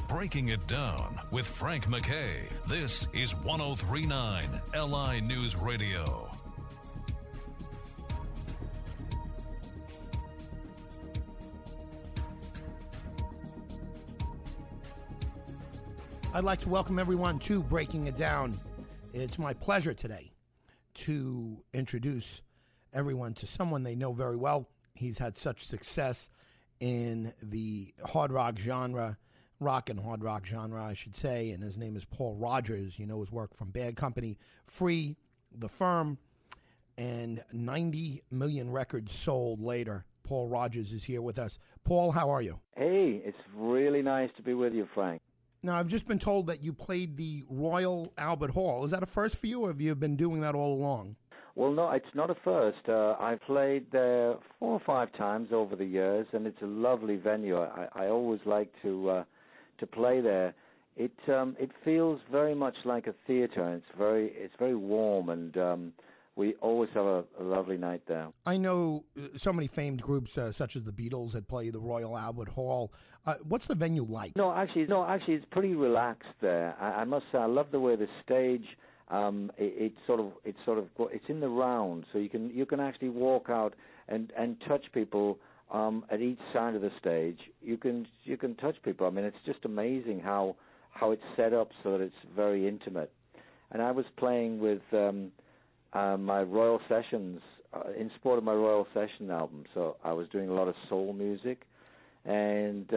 Breaking It Down with Frank McKay. This is 103.9 LI News Radio. I'd like to welcome everyone to Breaking It Down. It's my pleasure today to introduce everyone to someone they know very well. He's had such success in the hard rock genre, rock and hard rock genre, I should say, and his name is Paul Rodgers. You know his work from Bad Company, Free, The Firm, and 90 million records sold later. Paul Rodgers is here with us. Paul, how are you? Hey, it's really nice to be with you, Frank. Now, I've just been told that you played the Royal Albert Hall. Is that a first for you, or have you been doing that all along? Well, no, it's not a first. I've played there 4 or 5 times over the years, and it's a lovely venue. I always like to play there. It feels very much like a theater, and it's very warm, and we always have a lovely night there. I know so many famed groups such as the Beatles that play the Royal Albert Hall. What's the venue like? No, actually, it's pretty relaxed there. I must say, I love the way the stage. It's in the round, so you can actually walk out and touch people at each side of the stage. You can touch people. I mean, it's just amazing how it's set up so that it's very intimate. And I was playing with my Royal Sessions in support of my Royal Session album. So I was doing a lot of soul music, and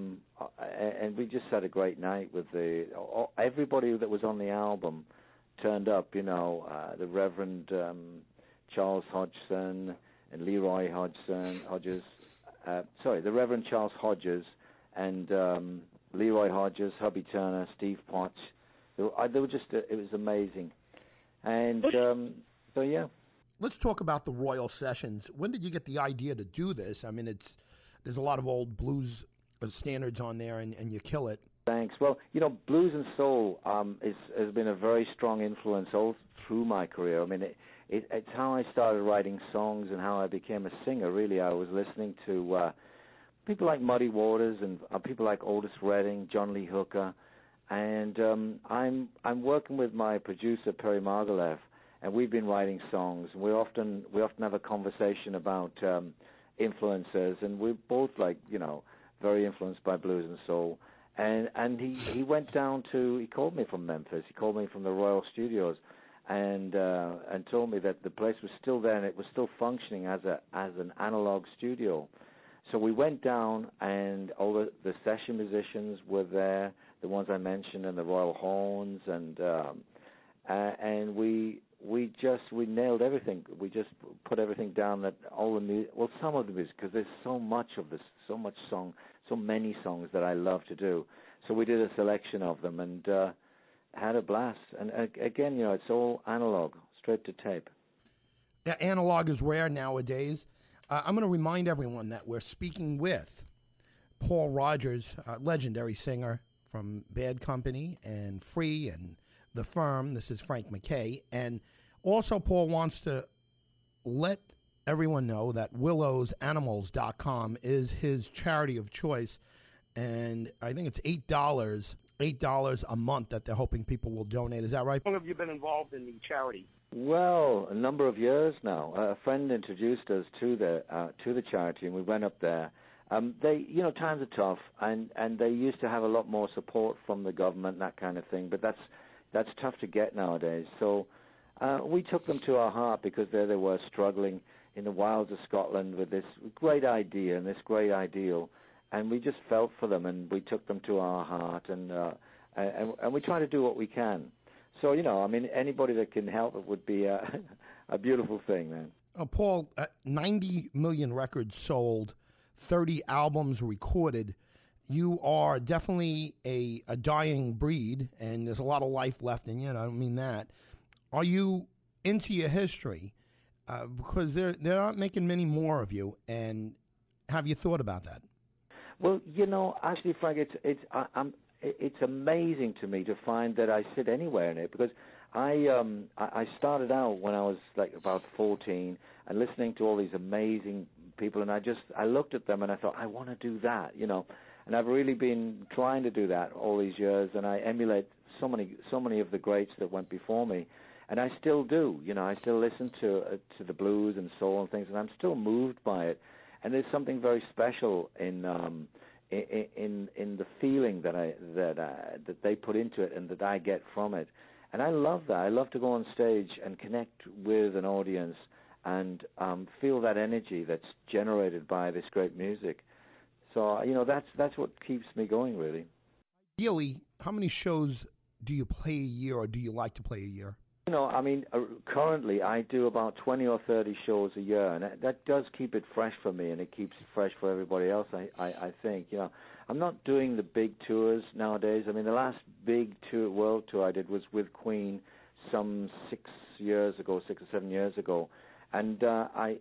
we just had a great night with everybody that was on the album. Turned up, the Reverend Charles Hodgson and Leroy Hodges. The Reverend Charles Hodges and Leroy Hodges, Hubby Turner, Steve Potts. They were just, it was amazing. And so, yeah. Let's talk about the Royal Sessions. When did you get the idea to do this? I mean, there's a lot of old blues standards on there, and you kill it. Thanks. Well, blues and soul has been a very strong influence all through my career. I mean, it's how I started writing songs and how I became a singer, really. I was listening to people like Muddy Waters and people like Otis Redding, John Lee Hooker, and I'm working with my producer, Perry Margolef, and we've been writing songs. We often have a conversation about influences, and we're both very influenced by blues and soul. And he went down he called me from Memphis. He called me from the Royal Studios, and told me that the place was still there and it was still functioning as an analog studio. So we went down, and all the session musicians were there, the ones I mentioned, and the Royal Horns, and we nailed everything. We just put everything down, that some of the music, because there's so much of this, so many songs that I love to do. So we did a selection of them and had a blast. And again, it's all analog, straight to tape. Yeah, analog is rare nowadays. I'm going to remind everyone that we're speaking with Paul Rodgers, legendary singer from Bad Company and Free and The Firm. This is Frank McKay. And also, Paul wants to let everyone know that willowsanimals.com is his charity of choice, and I think it's $8 a month that they're hoping people will donate. Is that right? How long have you been involved in the charity? Well, a number of years now. A friend introduced us to the charity, and we went up there. Times are tough, and they used to have a lot more support from the government and that kind of thing, but that's tough to get nowadays. So we took them to our heart, because there they were struggling in the wilds of Scotland with this great idea and this great ideal, and we just felt for them, and we took them to our heart, and we try to do what we can. So, anybody that can help it would be a beautiful thing, man. Paul, 90 million records sold, 30 albums recorded. You are definitely a dying breed, and there's a lot of life left in you, and I don't mean that. Are you into your history? Because they're not making many more of you, and have you thought about that? Well, actually, Frank, it's amazing to me to find that I sit anywhere in it, because I started out when I was like about 14 and listening to all these amazing people, and I looked at them and I thought, I want to do that, And I've really been trying to do that all these years, and I emulate so many of the greats that went before me. And I still do, I still listen to the blues and soul and things, and I'm still moved by it. And there's something very special in the feeling that they put into it and that I get from it. And I love that. I love to go on stage and connect with an audience and feel that energy that's generated by this great music. So that's what keeps me going, really. Ideally, how many shows do you play a year, or do you like to play a year? Currently I do about 20 or 30 shows a year, and that does keep it fresh for me, and it keeps it fresh for everybody else, I think. I'm not doing the big tours nowadays. I mean, the last big world tour I did was with Queen some 6 or 7 years ago. And I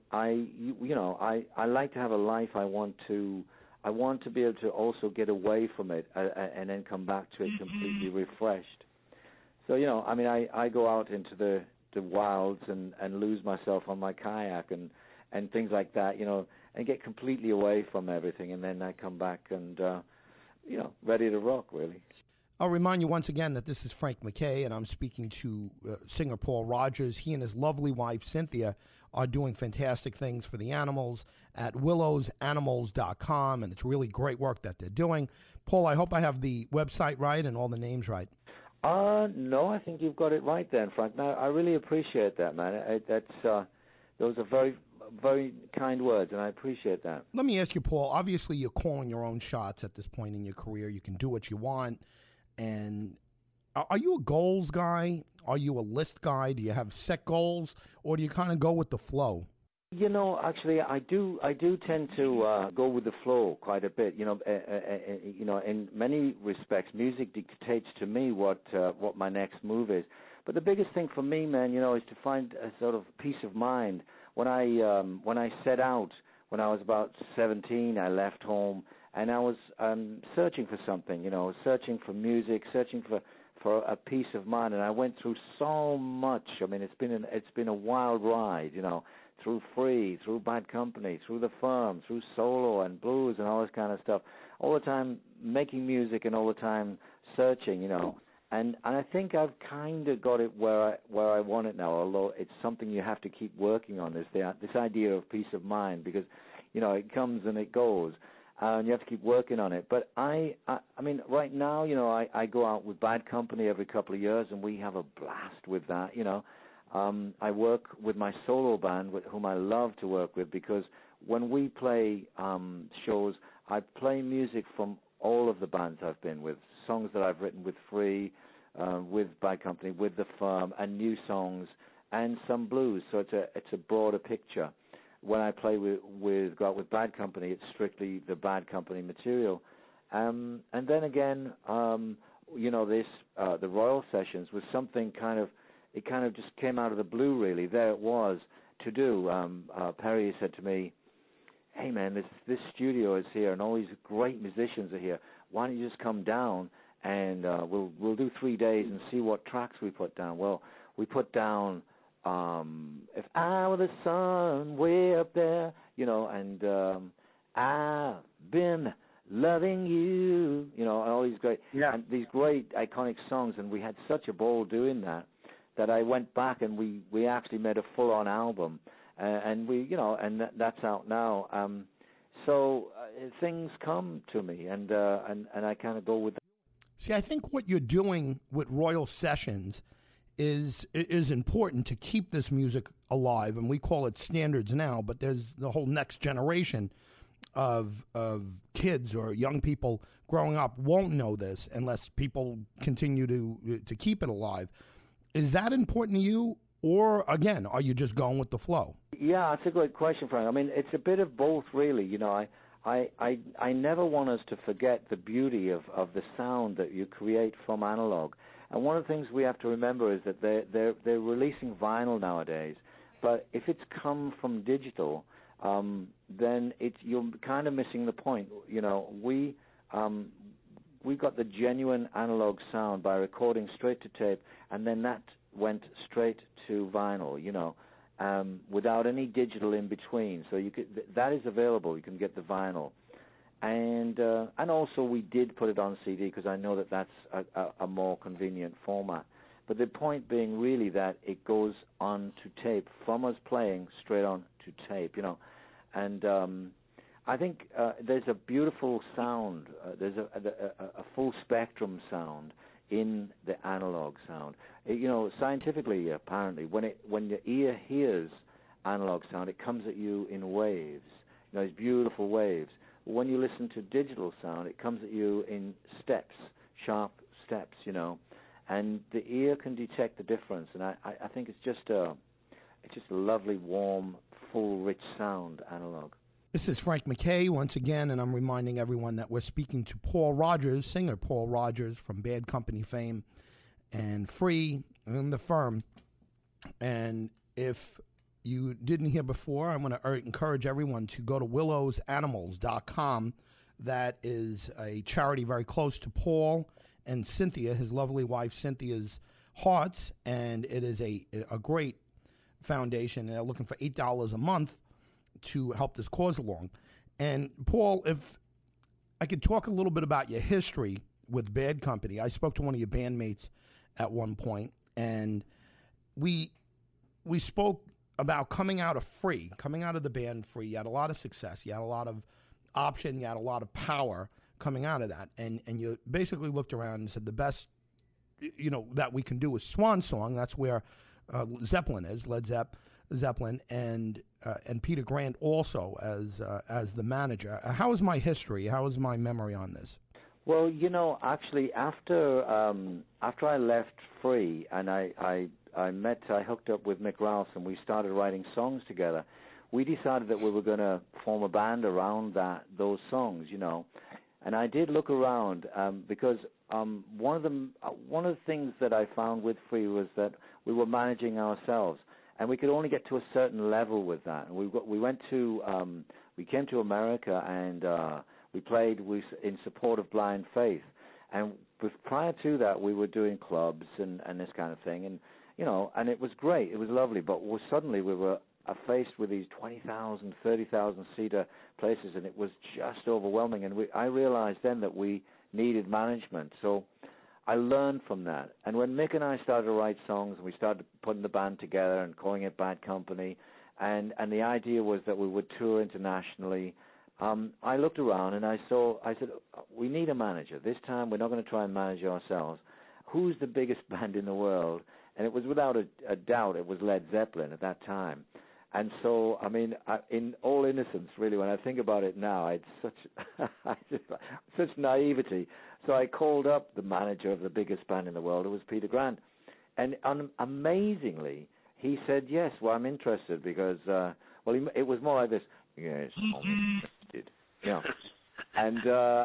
like to have a life. I want to be able to also get away from it and then come back to it completely refreshed. So, I go out into the wilds and lose myself on my kayak and things like that, and get completely away from everything. And then I come back and, ready to rock, really. I'll remind you once again that this is Frank McKay, and I'm speaking to singer Paul Rodgers. He and his lovely wife, Cynthia, are doing fantastic things for the animals at willowsanimals.com, and it's really great work that they're doing. Paul, I hope I have the website right and all the names right. No, I think you've got it right then, Frank. No, I really appreciate that, man. Those are very, very kind words, and I appreciate that. Let me ask you, Paul, obviously you're calling your own shots at this point in your career. You can do what you want. And are you a goals guy? Are you a list guy? Do you have set goals, or do you kind of go with the flow? Actually, I do tend to go with the flow quite a bit. In many respects, music dictates to me what my next move is. But the biggest thing for me, man, is to find a sort of peace of mind. When I set out, when I was about 17, I left home, and I was searching for something. Searching for music, searching for a peace of mind. And I went through so much. I mean, it's been a wild ride. Through Free, through Bad Company, through The Firm, through solo and blues and all this kind of stuff. All the time making music and all the time searching, And I think I've kind of got it where I want it now, although it's something you have to keep working on, this idea of peace of mind, because, it comes and it goes, and you have to keep working on it. But I mean, right now, I go out with Bad Company every couple of years, and we have a blast with that, I work with my solo band, with whom I love to work with, because when we play shows, I play music from all of the bands I've been with, songs that I've written with Free, with Bad Company, with The Firm, and new songs, and some blues. So it's a broader picture. When I play go out with Bad Company, it's strictly the Bad Company material. And then again, the Royal Sessions was something it kind of just came out of the blue, really. There it was to do. Perry said to me, "Hey, man, this studio is here, and all these great musicians are here. Why don't you just come down, and we'll do 3 days and see what tracks we put down." Well, we put down "If I Were the Sun" way up there, and "I've Been Loving You," and all these great, and these great iconic songs, and we had such a ball doing that I went back and we actually made a full-on album, and that's out now. So things come to me, and I kind of go with that. See, I think what you're doing with Royal Sessions is important to keep this music alive, and we call it standards now, but there's the whole next generation of kids or young people growing up won't know this unless people continue to keep it alive. Is that important to you, or, again, are you just going with the flow? Yeah, that's a great question, Frank. I mean, it's a bit of both, really. I never want us to forget the beauty of the sound that you create from analog. And one of the things we have to remember is that they're releasing vinyl nowadays. But if it's come from digital, then you're kind of missing the point. We got the genuine analog sound by recording straight to tape, and then that went straight to vinyl, without any digital in between. So that is available. You can get the vinyl. And also we did put it on CD because I know that that's a more convenient format. But the point being really that it goes on to tape, from us playing straight on to tape, And I think there's a beautiful sound. There's a full spectrum sound in the analog sound. Scientifically, apparently, when your ear hears analog sound, it comes at you in waves. These beautiful waves. When you listen to digital sound, it comes at you in steps, sharp steps, and the ear can detect the difference. And I think it's just a lovely, warm, full, rich sound, analog. This is Frank McKay once again, and I'm reminding everyone that we're speaking to Paul Rodgers, singer Paul Rodgers from Bad Company fame and Free and The Firm. And if you didn't hear before, I'm going to encourage everyone to go to willowsanimals.com. That is a charity very close to Paul and Cynthia, his lovely wife Cynthia's hearts, and it is a great foundation. They're looking for $8 a month to help this cause along. And Paul, if I could talk a little bit about your history with Bad Company. I spoke to one of your bandmates at one point, and we spoke about coming out of the band Free. You had a lot of success. You had a lot of option. You had a lot of power coming out of that. And you basically looked around and said the best, that we can do is Swan Song. That's where Zeppelin is, Led Zeppelin, and Peter Grant also as the manager. How is my history? How is my memory on this? Well, actually, after I left Free and I hooked up with Mick Rouse and we started writing songs together, we decided that we were going to form a band around those songs, And I did look around because one of the things that I found with Free was that we were managing ourselves, and we could only get to a certain level with that. And we came to America and we played in support of Blind Faith, and prior to that we were doing clubs and this kind of thing, and and it was great, it was lovely. But suddenly we were faced with these 20,000, 30,000 seater places, and it was just overwhelming. And I realized then that we needed management. So I learned from that. And when Mick and I started to write songs, and we started putting the band together and calling it Bad Company, and the idea was that we would tour internationally, I looked around and I said, we need a manager. This time we're not going to try and manage ourselves. Who's the biggest band in the world? And it was without a doubt, it was Led Zeppelin at that time. And so, in all innocence, really, when I think about it now, it's such naivety. So I called up the manager of the biggest band in the world, who was Peter Grant. And amazingly, he said, yes, well, I'm interested because, it was more like this, yes, I'm interested. And,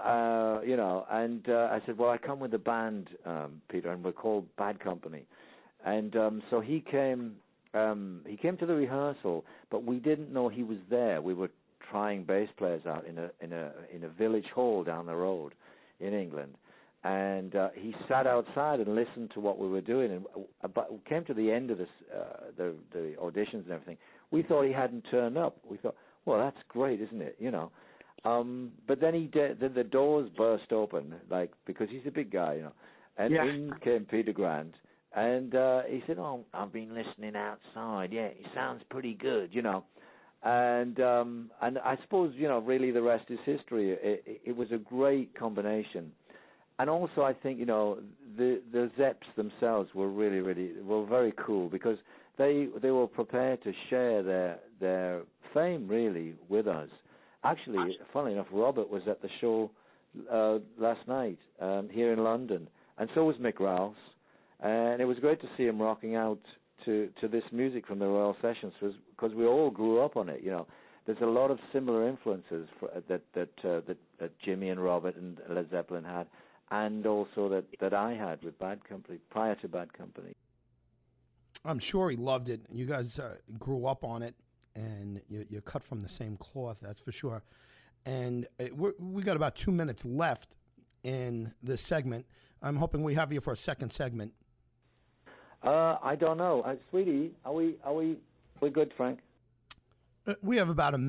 I said, well, I come with the band, Peter, and we're called Bad Company. And so he came to the rehearsal, but we didn't know he was there. We were trying bass players out in a village hall down the road in England, and he sat outside and listened to what we were doing. And but came to the end of the auditions and everything. We thought he hadn't turned up. We thought, well, that's great, isn't it? But then the doors burst open, because he's a big guy, and in came Peter Grant. And he said, oh, I've been listening outside. Yeah, it sounds pretty good, And I suppose, really the rest is history. It was a great combination. And also I think, the Zeps themselves were were very cool because they were prepared to share their fame, really, with us. Actually, funnily enough, Robert was at the show last night here in London, and so was Mick Rouse. And it was great to see him rocking out to this music from the Royal Sessions, because we all grew up on it. There's a lot of similar influences that Jimmy and Robert and Led Zeppelin had, and also that I had with Bad Company prior to Bad Company. I'm sure he loved it. You guys grew up on it, and you're cut from the same cloth, that's for sure. And we got about 2 minutes left in this segment. I'm hoping we have you for a second segment. I don't know, sweetie. We're good, Frank? We have about a minute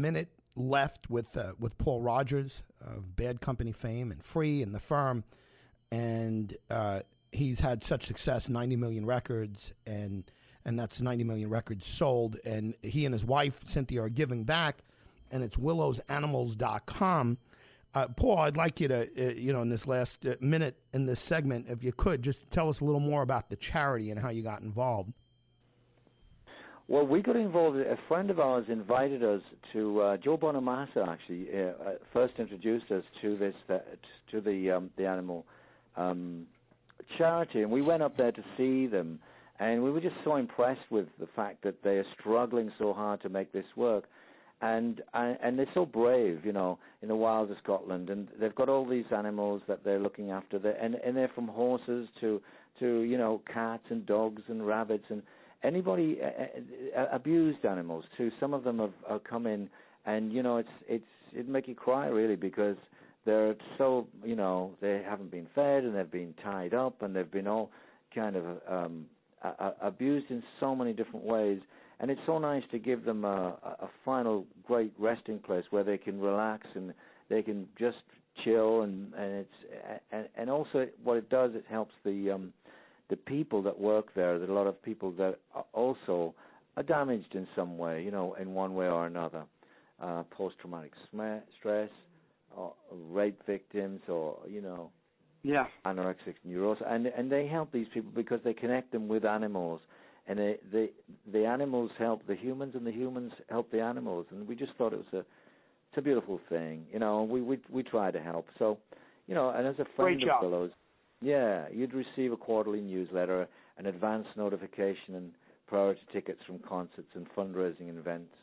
left with Paul Rogers of Bad Company fame and Free and The Firm, and he's had such success, 90 million records, and that's 90 million records sold. And he and his wife, Cynthia, are giving back, and it's willowsanimals.com. Paul, I'd like you to, in this last minute in this segment, if you could, just tell us a little more about the charity and how you got involved. Well, we got involved. A friend of ours invited us to Joe Bonamassa. Actually, first introduced us to this to the animal charity, and we went up there to see them, and we were just so impressed with the fact that they are struggling so hard to make this work, and they're so brave, in the wilds of Scotland, and they've got all these animals that they're looking after, and they're from horses to cats and dogs and rabbits and anybody, abused animals too. Some of them have come in, and it'd make you cry really, because they're so they haven't been fed, and they've been tied up, and they've been all kind of abused in so many different ways. And it's so nice to give them a final great resting place where they can relax and they can just chill, and also what it does, it helps the people that work there. There's a lot of people that also are damaged in some way, in one way or another. Post-traumatic stress, or rape victims, or, anorexic neurosis. And they help these people because they connect them with animals. And the animals help the humans, and the humans help the animals. And we just thought it's a beautiful thing, we try to help. So, and as a friend of Willow's, yeah, you'd receive a quarterly newsletter, an advance notification, and priority tickets from concerts and fundraising events.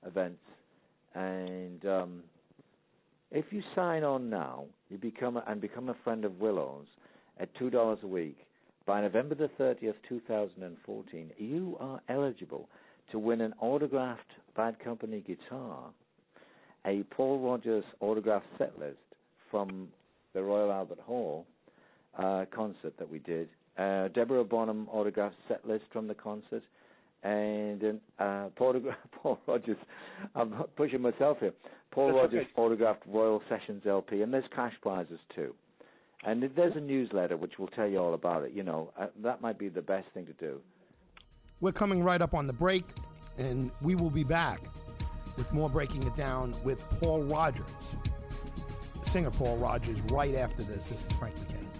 And if you sign on now, you become a friend of Willow's at $2 a week. By November the 30th, 2014, you are eligible to win an autographed Bad Company guitar, a Paul Rogers autographed set list from the Royal Albert Hall concert that we did, Deborah Bonham autographed set list from the concert, and Paul Rogers, I'm pushing myself here, Paul Rogers autographed Royal Sessions LP, and there's cash prizes too. And there's a newsletter which will tell you all about it. That might be the best thing to do. We're coming right up on the break, and we will be back with more Breaking It Down with Paul Rogers, singer Paul Rogers, right after this. This is Frank McKay.